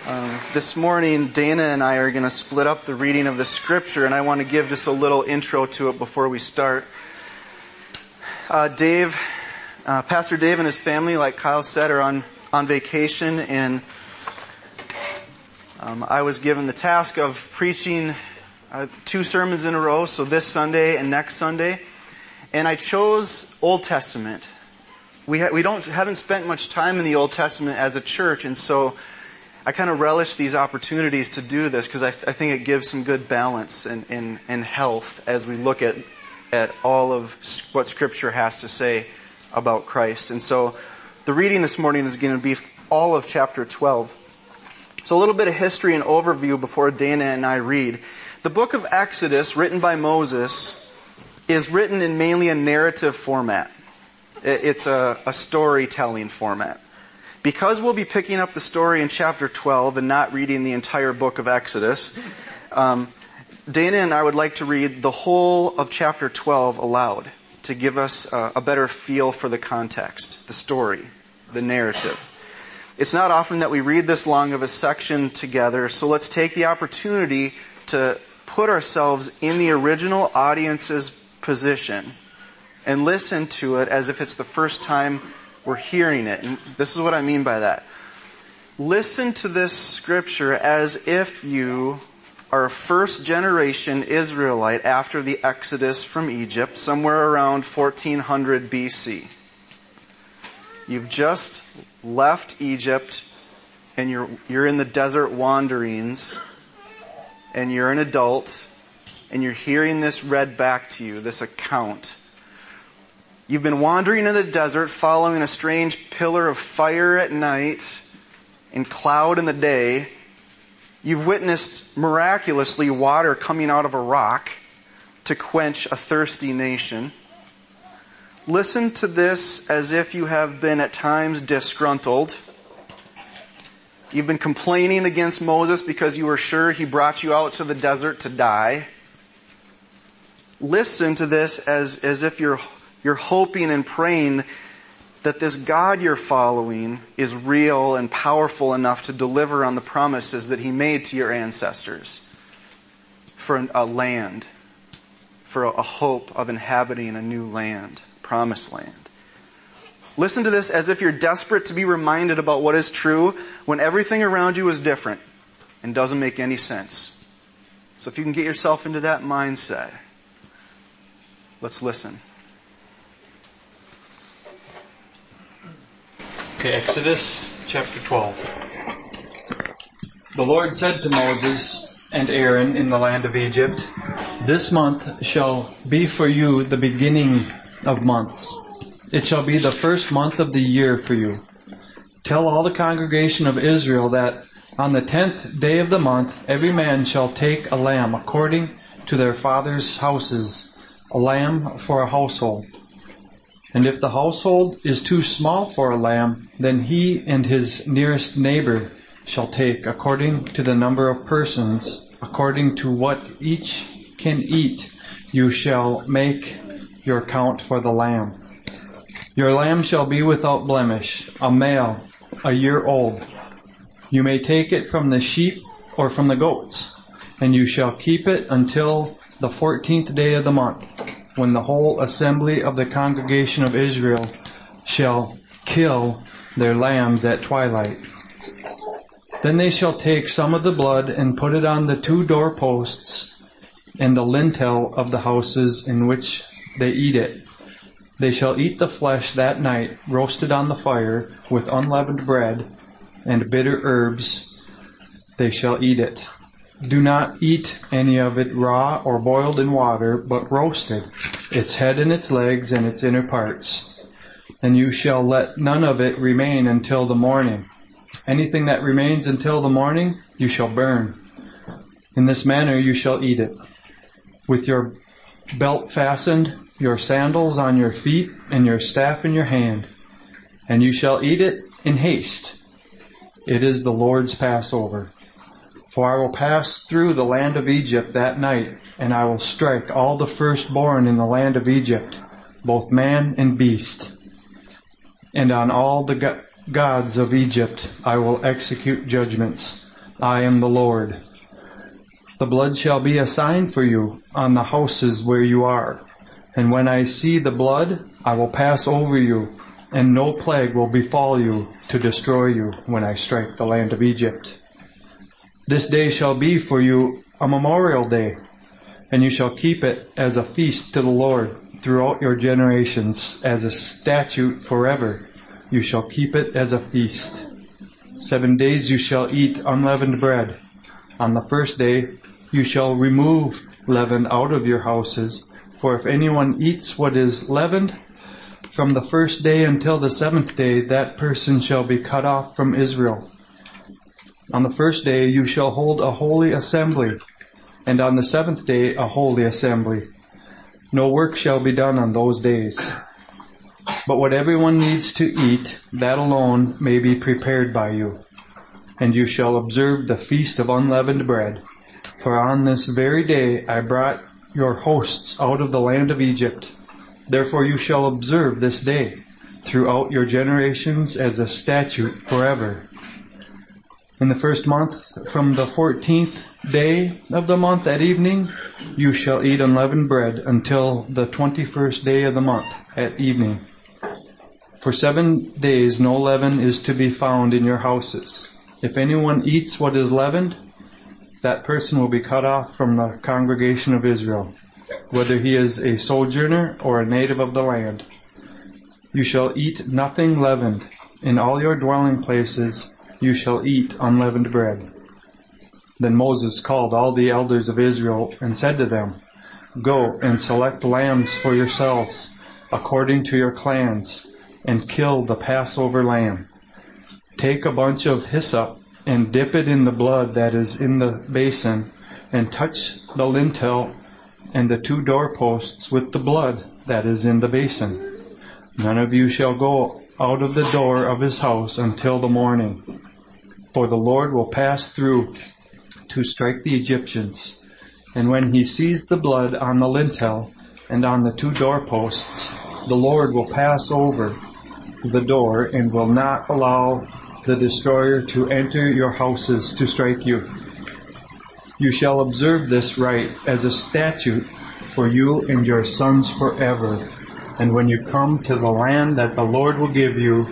This morning, Dana and I are going to split up the reading of the scripture, and I want to give just a little intro to it before we start. Pastor Dave and his family, like Kyle said, are on vacation, and I was given the task of preaching 2 sermons in a row, so this Sunday and next Sunday, and I chose Old Testament. We haven't spent much time in the Old Testament as a church, and so I kind of relish these opportunities to do this because I think it gives some good balance and health as we look at all of what Scripture has to say about Christ. And so the reading this morning is going to be all of chapter 12. So a little bit of history and overview before Dana and I read. The book of Exodus, written by Moses, is written in mainly a narrative format. It's a storytelling format. Because we'll be picking up the story in chapter 12 and not reading the entire book of Exodus, Dana and I would like to read the whole of chapter 12 aloud to give us a better feel for the context, the story, the narrative. It's not often that we read this long of a section together, so let's take the opportunity to put ourselves in the original audience's position and listen to it as if it's the first time we're hearing it. And this is what I mean by that. Listen to this scripture as if you are a first generation Israelite after the Exodus from Egypt, somewhere around 1400 BC. You've just left Egypt and you're in the desert wanderings and you're an adult and you're hearing this read back to you, this account. You've been wandering in the desert, following a strange pillar of fire at night and cloud in the day. You've witnessed miraculously water coming out of a rock to quench a thirsty nation. Listen to this as if you have been at times disgruntled. You've been complaining against Moses because you were sure he brought you out to the desert to die. Listen to this as if you're hoping and praying that this God you're following is real and powerful enough to deliver on the promises that He made to your ancestors for a land, for a hope of inhabiting a new land, promised land. Listen to this as if you're desperate to be reminded about what is true when everything around you is different and doesn't make any sense. So if you can get yourself into that mindset, let's listen. Okay, Exodus chapter 12. The Lord said to Moses and Aaron in the land of Egypt, "This month shall be for you the beginning of months. It shall be the first month of the year for you. Tell all the congregation of Israel that on the 10th day of the month every man shall take a lamb according to their father's houses, a lamb for a household. And if the household is too small for a lamb, then he and his nearest neighbor shall take, according to the number of persons, according to what each can eat, you shall make your count for the lamb. Your lamb shall be without blemish, a male, a year old. You may take it from the sheep or from the goats, and you shall keep it until the 14th day of the month, when the whole assembly of the congregation of Israel shall kill their lambs at twilight. Then they shall take some of the blood and put it on the 2 doorposts and the lintel of the houses in which they eat it. They shall eat the flesh that night, roasted on the fire, with unleavened bread and bitter herbs. They shall eat it. Do not eat any of it raw or boiled in water, but roasted, its head and its legs and its inner parts. And you shall let none of it remain until the morning. Anything that remains until the morning, you shall burn. In this manner you shall eat it, with your belt fastened, your sandals on your feet, and your staff in your hand. And you shall eat it in haste. It is the Lord's Passover. For I will pass through the land of Egypt that night, and I will strike all the firstborn in the land of Egypt, both man and beast. And on all the gods of Egypt I will execute judgments. I am the Lord. The blood shall be a sign for you on the houses where you are. And when I see the blood, I will pass over you, and no plague will befall you to destroy you when I strike the land of Egypt. This day shall be for you a memorial day, and you shall keep it as a feast to the Lord throughout your generations, as a statute forever. You shall keep it as a feast. 7 days you shall eat unleavened bread. On the first day you shall remove leaven out of your houses, for if anyone eats what is leavened, from the first day until the 7th day, that person shall be cut off from Israel. On the first day you shall hold a holy assembly, and on the 7th day a holy assembly. No work shall be done on those days. But what everyone needs to eat, that alone may be prepared by you. And you shall observe the feast of unleavened bread. For on this very day I brought your hosts out of the land of Egypt. Therefore you shall observe this day throughout your generations as a statute forever. In the first month, from the 14th day of the month at evening, you shall eat unleavened bread until the 21st day of the month at evening. For 7 days no leaven is to be found in your houses. If anyone eats what is leavened, that person will be cut off from the congregation of Israel, whether he is a sojourner or a native of the land. You shall eat nothing leavened. In all your dwelling places you shall eat unleavened bread. Then Moses called all the elders of Israel and said to them, Go and select lambs for yourselves, according to your clans, and kill the Passover lamb. Take a bunch of hyssop and dip it in the blood that is in the basin, and touch the lintel and the 2 doorposts with the blood that is in the basin. None of you shall go out of the door of his house until the morning, for the Lord will pass through to strike the Egyptians. And when he sees the blood on the lintel and on the 2 doorposts, the Lord will pass over the door and will not allow the destroyer to enter your houses to strike you. You shall observe this rite as a statute for you and your sons forever. And when you come to the land that the Lord will give you,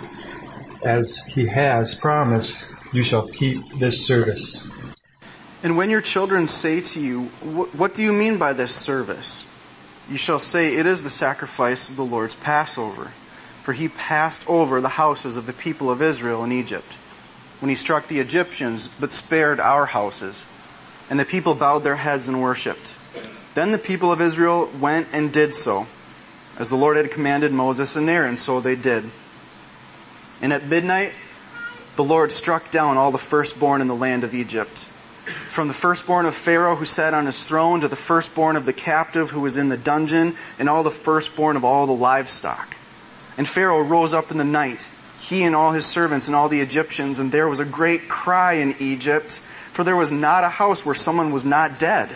as he has promised, you shall keep this service. And when your children say to you, What do you mean by this service? You shall say, It is the sacrifice of the Lord's Passover. For he passed over the houses of the people of Israel in Egypt, when he struck the Egyptians, but spared our houses. And the people bowed their heads and worshipped. Then the people of Israel went and did so, as the Lord had commanded Moses and Aaron, so they did. And at midnight, the Lord struck down all the firstborn in the land of Egypt, from the firstborn of Pharaoh who sat on his throne to the firstborn of the captive who was in the dungeon, and all the firstborn of all the livestock. And Pharaoh rose up in the night, he and all his servants and all the Egyptians, and there was a great cry in Egypt, for there was not a house where someone was not dead.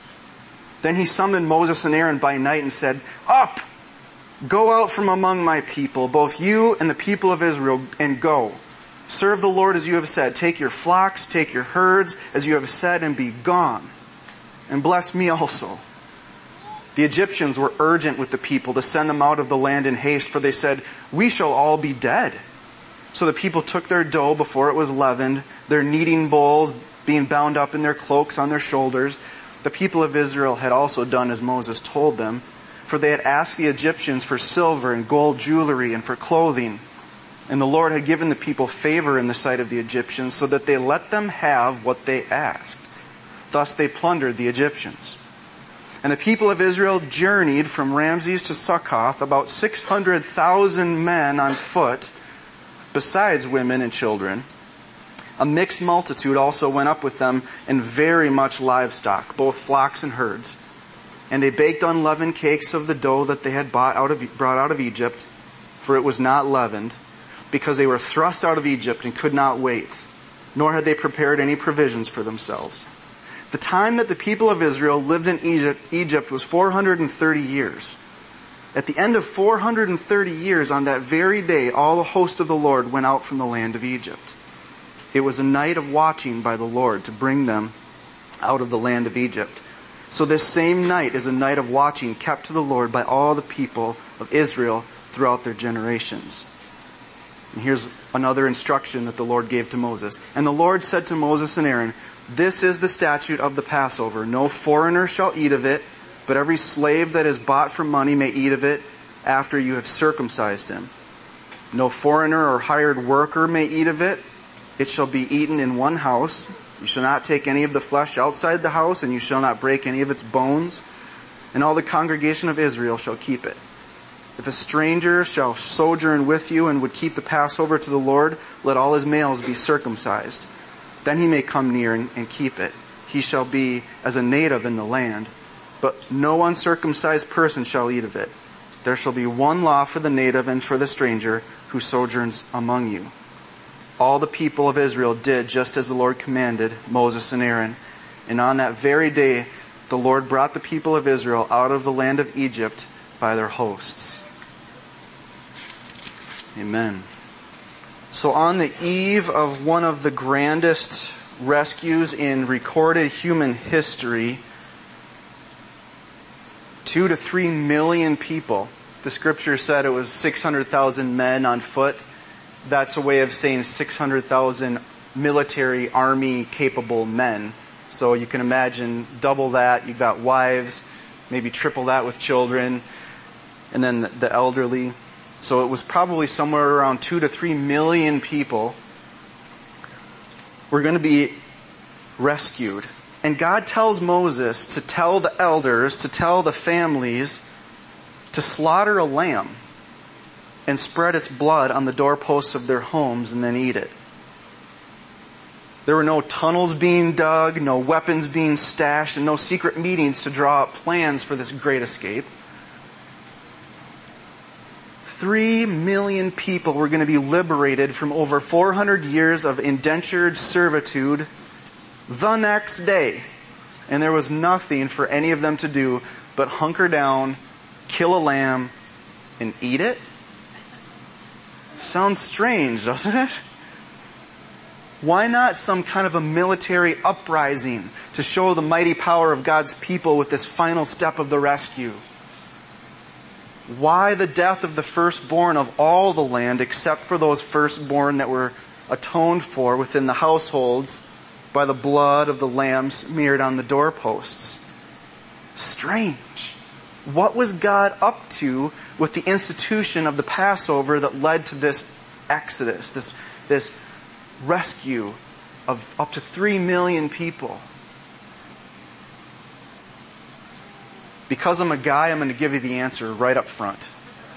Then he summoned Moses and Aaron by night and said, Up! Go out from among my people, both you and the people of Israel, and go. Serve the Lord as you have said. Take your flocks, take your herds, as you have said, and be gone. And bless me also. The Egyptians were urgent with the people to send them out of the land in haste, for they said, We shall all be dead. So the people took their dough before it was leavened, their kneading bowls being bound up in their cloaks on their shoulders. The people of Israel had also done as Moses told them, for they had asked the Egyptians for silver and gold jewelry and for clothing. And the Lord had given the people favor in the sight of the Egyptians, so that they let them have what they asked. Thus they plundered the Egyptians. And the people of Israel journeyed from Ramses to Succoth, about 600,000 men on foot, besides women and children. A mixed multitude also went up with them, and very much livestock, both flocks and herds. And they baked unleavened cakes of the dough that they had brought out of Egypt, for it was not leavened, because they were thrust out of Egypt and could not wait, nor had they prepared any provisions for themselves. The time that the people of Israel lived in Egypt was 430 years. At the end of 430 years, on that very day, all the host of the Lord went out from the land of Egypt. It was a night of watching by the Lord to bring them out of the land of Egypt. So this same night is a night of watching kept to the Lord by all the people of Israel throughout their generations. And here's another instruction that the Lord gave to Moses. And the Lord said to Moses and Aaron, "This is the statute of the Passover. No foreigner shall eat of it, but every slave that is bought for money may eat of it after you have circumcised him. No foreigner or hired worker may eat of it. It shall be eaten in one house. You shall not take any of the flesh outside the house, and you shall not break any of its bones. And all the congregation of Israel shall keep it. If a stranger shall sojourn with you and would keep the Passover to the Lord, let all his males be circumcised. Then he may come near and keep it. He shall be as a native in the land. But no uncircumcised person shall eat of it. There shall be one law for the native and for the stranger who sojourns among you." All the people of Israel did just as the Lord commanded Moses and Aaron. And on that very day, the Lord brought the people of Israel out of the land of Egypt by their hosts. Amen. So on the eve of one of the grandest rescues in recorded human history, 2 to 3 million people. The scripture said it was 600,000 men on foot. That's a way of saying 600,000 military, army-capable men. So you can imagine double that. You've got wives, maybe triple that with children, and then the elderly. So it was probably somewhere around 2 to 3 million people were going to be rescued. And God tells Moses to tell the elders, to tell the families, to slaughter a lamb and spread its blood on the doorposts of their homes and then eat it. There were no tunnels being dug, no weapons being stashed, and no secret meetings to draw up plans for this great escape. 3 million people were going to be liberated from over 400 years of indentured servitude the next day. And there was nothing for any of them to do but hunker down, kill a lamb, and eat it? Sounds strange, doesn't it? Why not some kind of a military uprising to show the mighty power of God's people with this final step of the rescue? Why the death of the firstborn of all the land except for those firstborn that were atoned for within the households by the blood of the lamb smeared on the doorposts? Strange. What was God up to with the institution of the Passover that led to this exodus, this rescue of up to 3 million people? Because I'm a guy, I'm going to give you the answer right up front.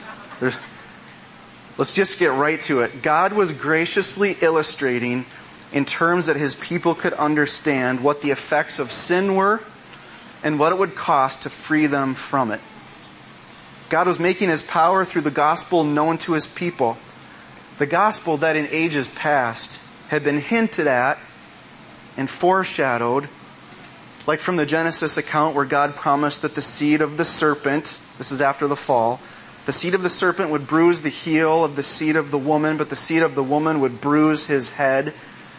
Let's just get right to it. God was graciously illustrating in terms that His people could understand what the effects of sin were and what it would cost to free them from it. God was making His power through the gospel known to His people. The gospel that in ages past had been hinted at and foreshadowed, like from the Genesis account where God promised that the seed of the serpent, this is after the fall, the seed of the serpent would bruise the heel of the seed of the woman, but the seed of the woman would bruise his head.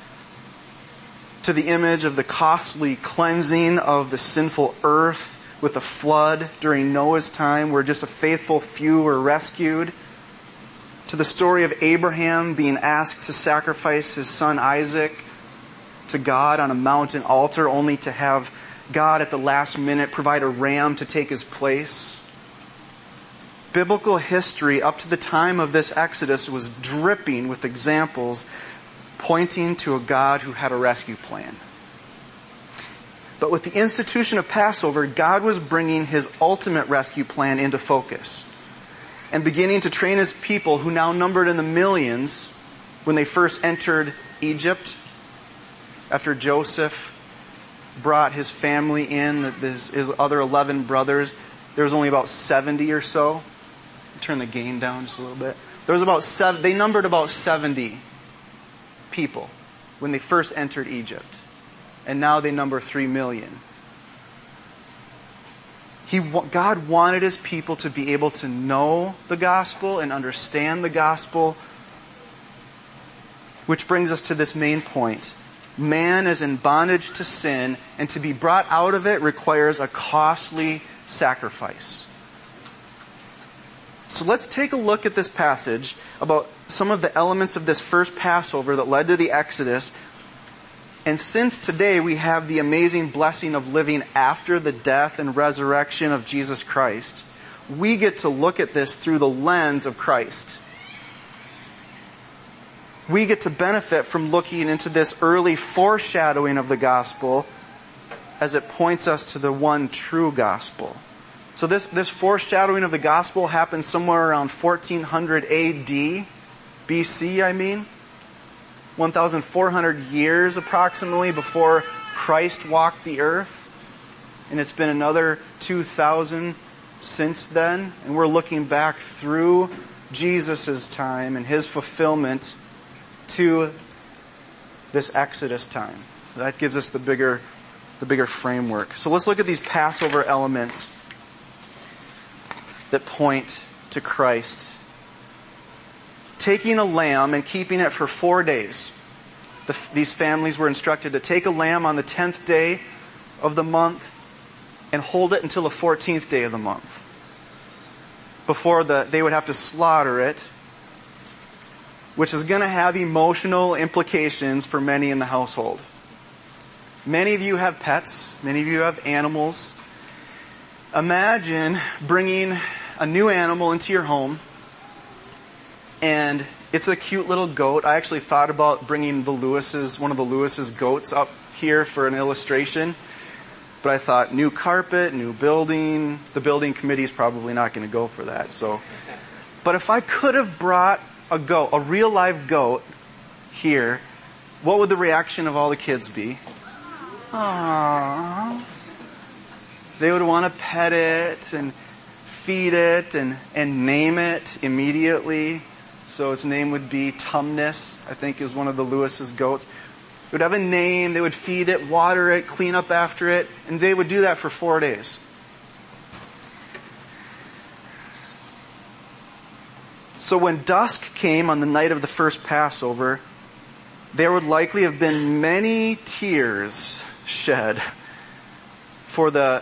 To the image of the costly cleansing of the sinful earth with a flood during Noah's time where just a faithful few were rescued. To the story of Abraham being asked to sacrifice his son Isaac to God on a mountain altar only to have God at the last minute provide a ram to take his place. Biblical history up to the time of this Exodus was dripping with examples pointing to a God who had a rescue plan. But with the institution of Passover, God was bringing His ultimate rescue plan into focus and beginning to train His people, who now numbered in the millions when they first entered Egypt. After Joseph brought his family in, his other 11 brothers, there was only about 70 or so. Turn the gain down just a little bit. There was about they numbered about 70 people when they first entered Egypt. And now they number 3 million. God wanted His people to be able to know the gospel and understand the gospel Which brings us to this main point. Man is in bondage to sin, and to be brought out of it requires a costly sacrifice. So let's take a look at this passage about some of the elements of this first Passover that led to the Exodus. And since today we have the amazing blessing of living after the death and resurrection of Jesus Christ, we get to look at this through the lens of Christ. We get to benefit from looking into this early foreshadowing of the gospel as it points us to the one true gospel. So this foreshadowing of the gospel happened somewhere around 1400 AD, BC, 1,400 years approximately before Christ walked the earth. And it's been another 2,000 since then. And we're looking back through Jesus' time and His fulfillment to this Exodus time. That gives us the bigger framework. So let's look at these Passover elements that point to Christ. Taking a lamb and keeping it for 4 days. These families were instructed to take a lamb on the 10th day of the month and hold it until the 14th day of the month. Before they would have to slaughter it, which is going to have emotional implications for many in the household. Many of you have pets. Many of you have animals. Imagine bringing a new animal into your home, and it's a cute little goat. I actually thought about bringing one of the Lewis's goats up here for an illustration, but I thought new carpet, new building. The building committee is probably not going to go for that. But if I could have brought a real live goat here, what would the reaction of all the kids be? Aww. They would want to pet it and feed it and name it immediately. So its name would be Tumnus, I think is one of the Lewis's goats. It would have a name, they would feed it, water it, clean up after it, and they would do that for 4 days. So when dusk came on the night of the first Passover, there would likely have been many tears shed for the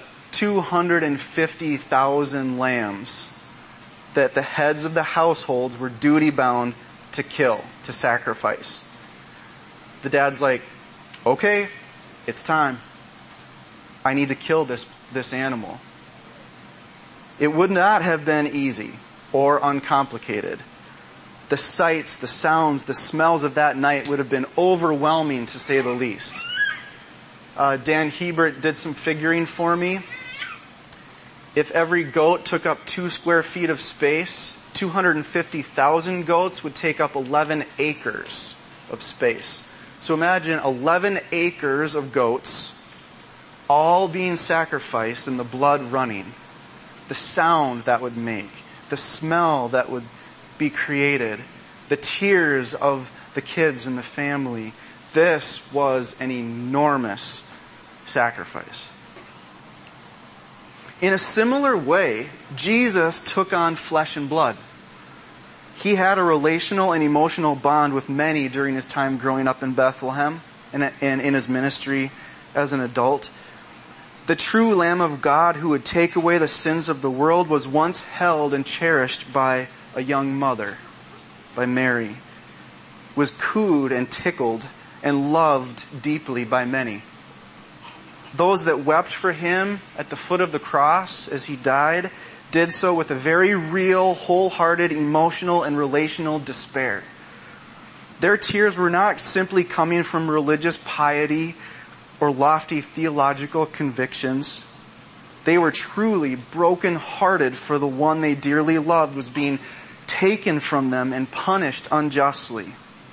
250,000 lambs that the heads of the households were duty-bound to kill, to sacrifice. The dad's like, okay, it's time. I need to kill this animal. It would not have been easy or uncomplicated. The sights, the sounds, the smells of that night would have been overwhelming, to say the least. Dan Hebert did some figuring for me. If every goat took up 2 square feet of space, 250,000 goats would take up 11 acres of space. So imagine 11 acres of goats all being sacrificed and the blood running. The sound that would make, the smell that would be created, the tears of the kids and the family. This was an enormous sacrifice. In a similar way, Jesus took on flesh and blood. He had a relational and emotional bond with many during his time growing up in Bethlehem and in his ministry as an adult. The true Lamb of God who would take away the sins of the world was once held and cherished by a young mother, by Mary, was cooed and tickled and loved deeply by many. Those that wept for him at the foot of the cross as he died did so with a very real, wholehearted, emotional, and relational despair. Their tears were not simply coming from religious piety or lofty theological convictions. They were truly broken-hearted for the one they dearly loved was being taken from them and punished unjustly.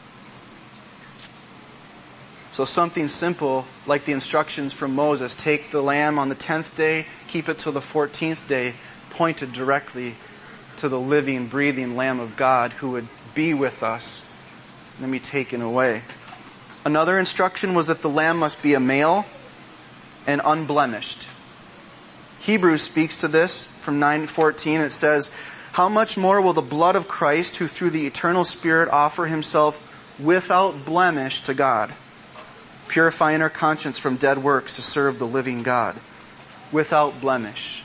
So something simple like the instructions from Moses, take the lamb on the 10th day, keep it till the 14th day, pointed directly to the living, breathing Lamb of God who would be with us and then be taken away. Another instruction was that the lamb must be a male and unblemished. Hebrews speaks to this from 9:14. It says, "How much more will the blood of Christ, who through the eternal Spirit offer himself without blemish to God, purifying our conscience from dead works to serve the living God. Without blemish.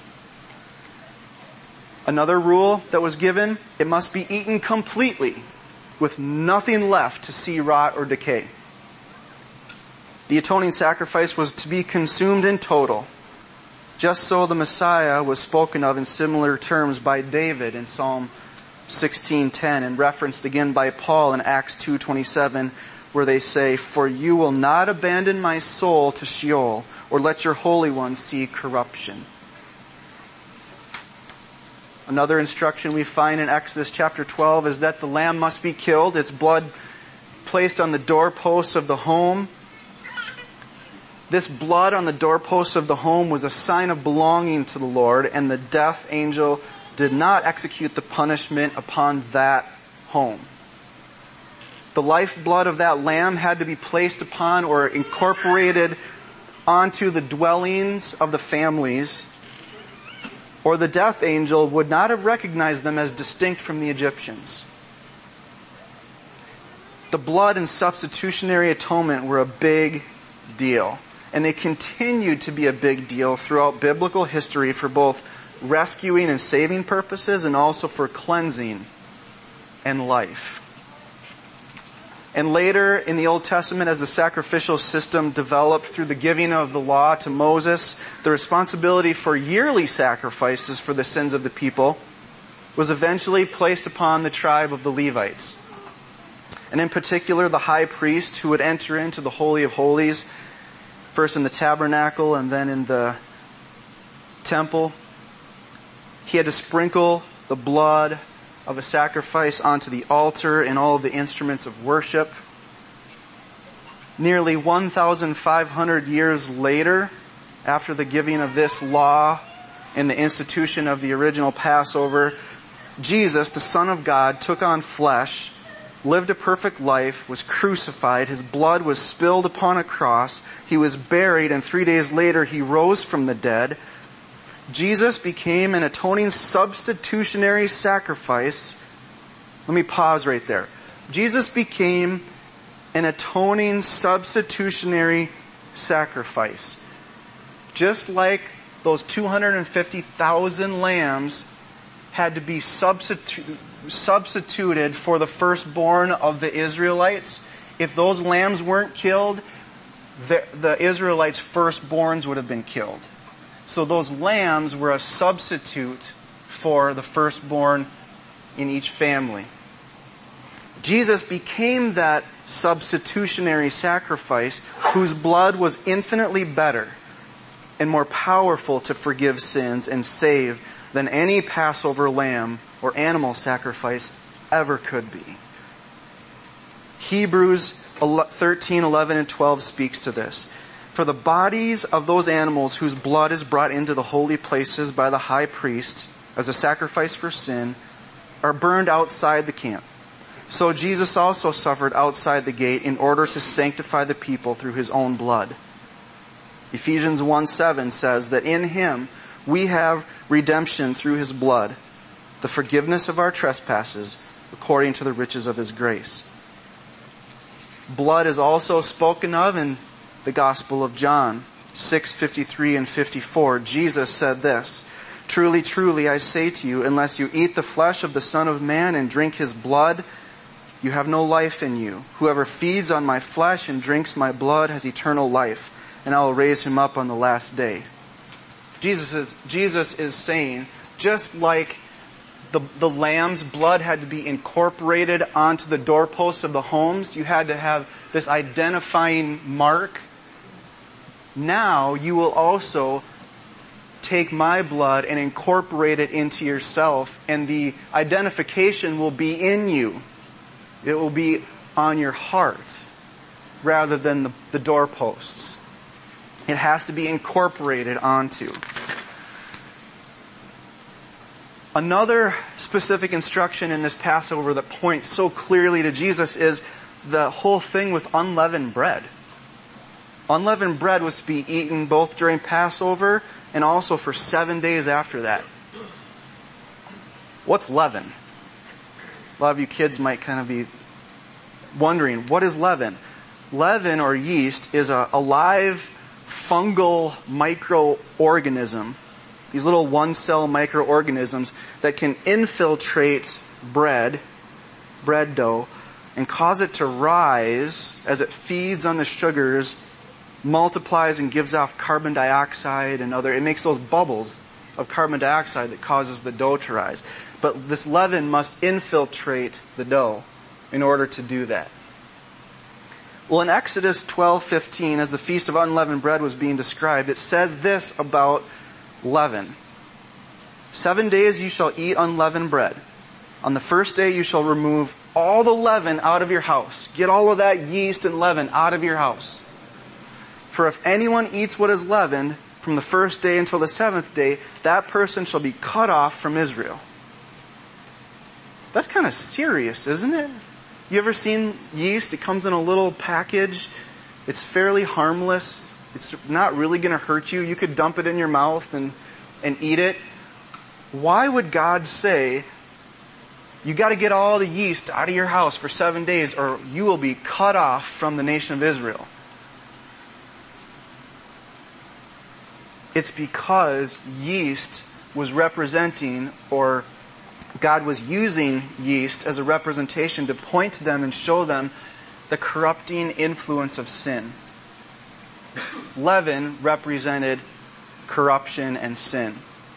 Another rule that was given, it must be eaten completely, with nothing left to see rot or decay. The atoning sacrifice was to be consumed in total. Just so the Messiah was spoken of in similar terms by David in Psalm 16:10 and referenced again by Paul in Acts 2:27, where they say, "For you will not abandon my soul to Sheol, or let your Holy One see corruption." Another instruction we find in Exodus chapter 12 is that the lamb must be killed, its blood placed on the doorposts of the home. This blood on the doorposts of the home was a sign of belonging to the Lord, and the death angel did not execute the punishment upon that home. The lifeblood of that lamb had to be placed upon or incorporated onto the dwellings of the families, or the death angel would not have recognized them as distinct from the Egyptians. The blood and substitutionary atonement were a big deal, and they continued to be a big deal throughout biblical history for both rescuing and saving purposes and also for cleansing and life. And later in the Old Testament, as the sacrificial system developed through the giving of the law to Moses, the responsibility for yearly sacrifices for the sins of the people was eventually placed upon the tribe of the Levites. And in particular, the high priest who would enter into the Holy of Holies, first in the tabernacle and then in the temple. He had to sprinkle the blood of a sacrifice onto the altar and all of the instruments of worship. Nearly 1,500 years later, after the giving of this law and the institution of the original Passover, Jesus, the Son of God, took on flesh, lived a perfect life, was crucified, his blood was spilled upon a cross, he was buried, and 3 days later he rose from the dead. Jesus became an atoning substitutionary sacrifice. Let me pause right there. Jesus became an atoning substitutionary sacrifice. Just like those 250,000 lambs had to be substituted for the firstborn of the Israelites, if those lambs weren't killed, the Israelites' firstborns would have been killed. So those lambs were a substitute for the firstborn in each family. Jesus became that substitutionary sacrifice whose blood was infinitely better and more powerful to forgive sins and save than any Passover lamb or animal sacrifice ever could be. Hebrews 13, 11, and 12 speaks to this. For the bodies of those animals whose blood is brought into the holy places by the high priest as a sacrifice for sin are burned outside the camp. So Jesus also suffered outside the gate in order to sanctify the people through his own blood. Ephesians 1:7 says that in him we have redemption through his blood, the forgiveness of our trespasses according to the riches of his grace. Blood is also spoken of in the Gospel of John 6:53 and 54. Jesus said this, "Truly, truly, I say to you, unless you eat the flesh of the Son of Man and drink his blood, you have no life in you. Whoever feeds on my flesh and drinks my blood has eternal life, and I will raise him up on the last day." Jesus is saying, just like the lamb's blood had to be incorporated onto the doorposts of the homes, you had to have this identifying mark. Now you will also take my blood and incorporate it into yourself, and the identification will be in you. It will be on your heart rather than the doorposts. It has to be incorporated onto. Another specific instruction in this Passover that points so clearly to Jesus is the whole thing with unleavened bread. Unleavened bread was to be eaten both during Passover and also for 7 days after that. What's leaven? A lot of you kids might kind of be wondering, what is leaven? Leaven, or yeast, is a live fungal microorganism. These little one-cell microorganisms that can infiltrate bread dough, and cause it to rise as it feeds on the sugars, multiplies and gives off carbon dioxide and it makes those bubbles of carbon dioxide that causes the dough to rise. But this leaven must infiltrate the dough in order to do that. Well, in Exodus 12:15, as the Feast of Unleavened Bread was being described, it says this about leaven. 7 days you shall eat unleavened bread. On the first day you shall remove all the leaven out of your house. Get all of that yeast and leaven out of your house. For if anyone eats what is leavened from the first day until the seventh day, that person shall be cut off from Israel. That's kind of serious, isn't it? You ever seen yeast? It comes in a little package. It's fairly harmless. It's not really going to hurt you. You could dump it in your mouth and eat it. Why would God say, you got to get all the yeast out of your house for 7 days or you will be cut off from the nation of Israel? It's because yeast was representing, or God was using yeast as a representation to point to them and show them the corrupting influence of sin. Leaven represented corruption and sin.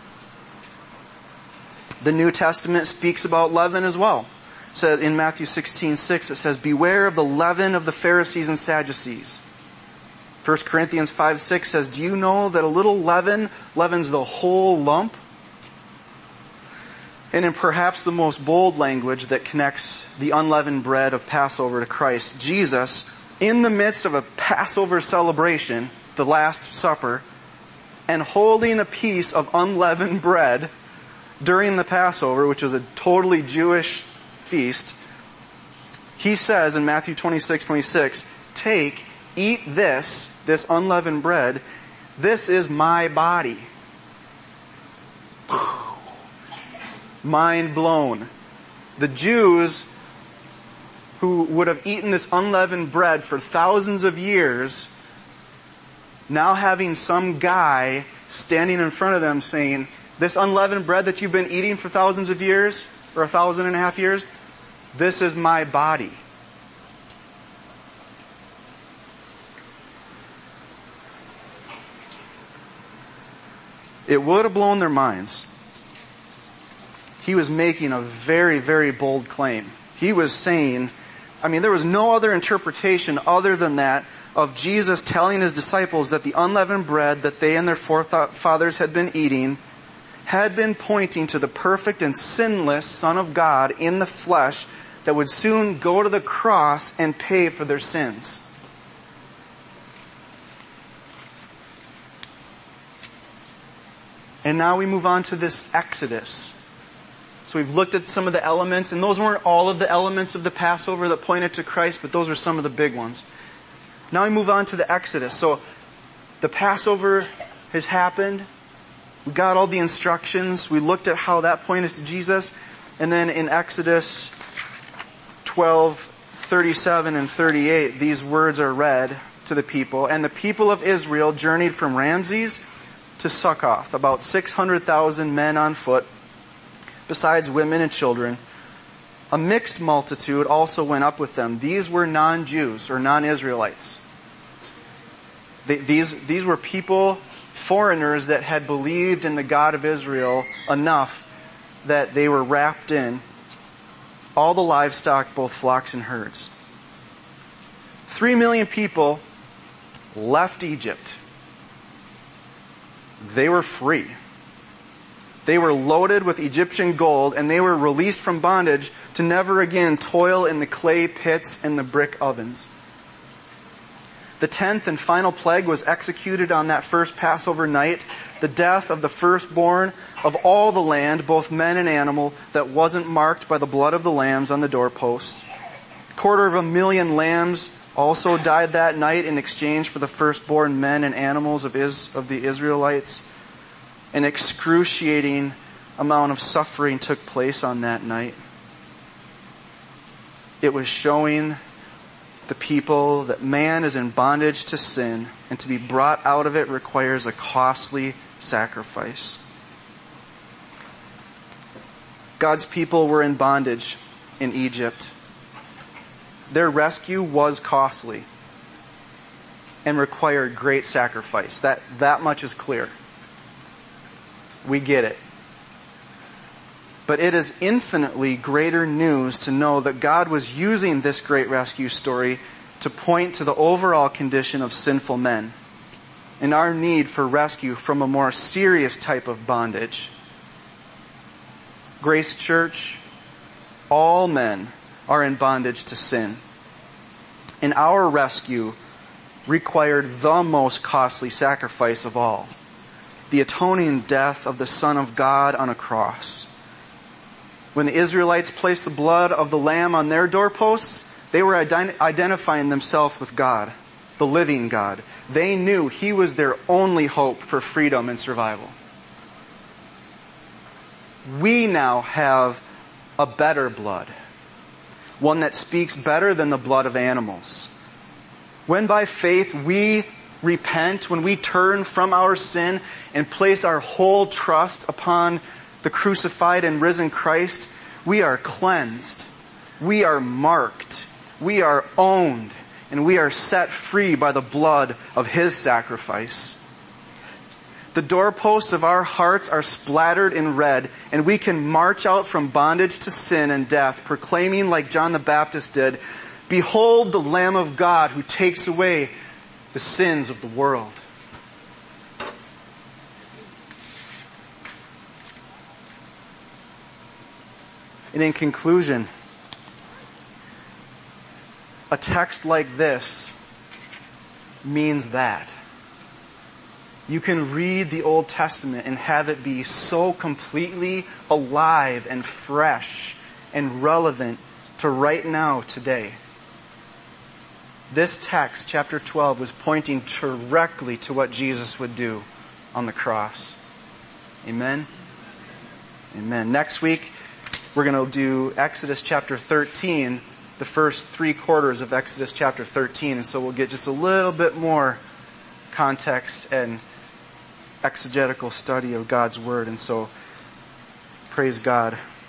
The New Testament speaks about leaven as well. So in Matthew 16:6 it says, beware of the leaven of the Pharisees and Sadducees. 1 Corinthians 5:6 says, do you know that a little leaven leavens the whole lump? And in perhaps the most bold language that connects the unleavened bread of Passover to Christ, Jesus, in the midst of a Passover celebration, the Last Supper, and holding a piece of unleavened bread during the Passover, which was a totally Jewish feast, he says in Matthew 26:26, take, eat this unleavened bread, this is my body. Mind blown. The Jews who would have eaten this unleavened bread for thousands of years, now having some guy standing in front of them saying, this unleavened bread that you've been eating for thousands of years, or 1,500 years, this is my body. It would have blown their minds. He was making a very, very bold claim. He was saying, there was no other interpretation other than that of Jesus telling his disciples that the unleavened bread that they and their forefathers had been eating had been pointing to the perfect and sinless Son of God in the flesh that would soon go to the cross and pay for their sins. And now we move on to this Exodus. So we've looked at some of the elements, and those weren't all of the elements of the Passover that pointed to Christ, but those are some of the big ones. Now we move on to the Exodus. So the Passover has happened. We got all the instructions. We looked at how that pointed to Jesus. And then in Exodus 12:37 and 38, these words are read to the people. And the people of Israel journeyed from Ramses to Succoth, about 600,000 men on foot, besides women and children. A mixed multitude also went up with them. These were non-Jews or non-Israelites. These were people, foreigners that had believed in the God of Israel enough that they were wrapped in all the livestock, both flocks and herds. 3 million people left Egypt. They were free. They were loaded with Egyptian gold, and they were released from bondage to never again toil in the clay pits and the brick ovens. The 10th and final plague was executed on that first Passover night, the death of the firstborn of all the land, both men and animal, that wasn't marked by the blood of the lambs on the doorposts. 250,000 lambs also died that night in exchange for the firstborn men and animals of the Israelites. An excruciating amount of suffering took place on that night. It was showing the people that man is in bondage to sin, and to be brought out of it requires a costly sacrifice. God's people were in bondage in Egypt. Their rescue was costly and required great sacrifice. That much is clear. We get it. But it is infinitely greater news to know that God was using this great rescue story to point to the overall condition of sinful men and our need for rescue from a more serious type of bondage. Grace Church, all men are in bondage to sin. And our rescue required the most costly sacrifice of all, the atoning death of the Son of God on a cross. When the Israelites placed the blood of the Lamb on their doorposts, they were identifying themselves with God, the living God. They knew He was their only hope for freedom and survival. We now have a better blood, one that speaks better than the blood of animals. When by faith we repent, when we turn from our sin and place our whole trust upon the crucified and risen Christ, we are cleansed, we are marked, we are owned, and we are set free by the blood of His sacrifice. The doorposts of our hearts are splattered in red, and we can march out from bondage to sin and death, proclaiming like John the Baptist did, "Behold the Lamb of God who takes away the sins of the world." And in conclusion, a text like this means that. You can read the Old Testament and have it be so completely alive and fresh and relevant to right now, today. This text, chapter 12, was pointing directly to what Jesus would do on the cross. Amen? Amen. Next week, we're going to do Exodus chapter 13, the first 3 quarters of Exodus chapter 13. And so we'll get just a little bit more context and exegetical study of God's Word. And so, praise God.